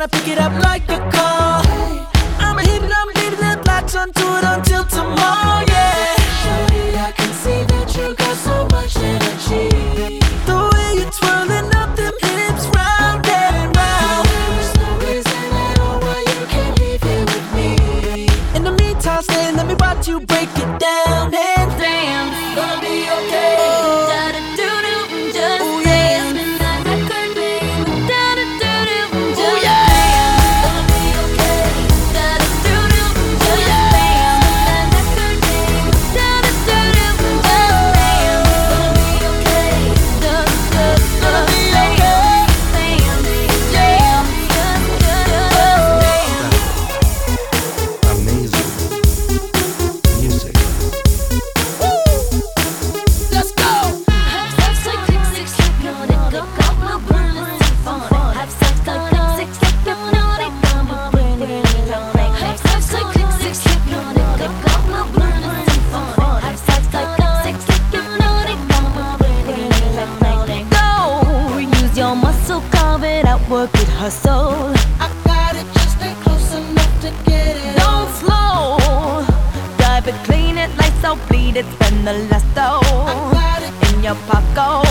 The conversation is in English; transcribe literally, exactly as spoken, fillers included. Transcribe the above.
wanna pick it up like a call. I'm a hit and I'm leaving it lights on to it until tomorrow, yeah. Shorty, I can see that you got so much energy. The way you're twirling up them hips round and round. There's no reason at all why you can't leave here with me. In the meantime, stay, let me watch you break it down. And damn, it's gonna be okay. Oh. Work it, hustle. I got it, just stay close enough to get it. Don't slow. Drive it, clean it, lights out, bleed it, spend the last dough. I got it in your pocket.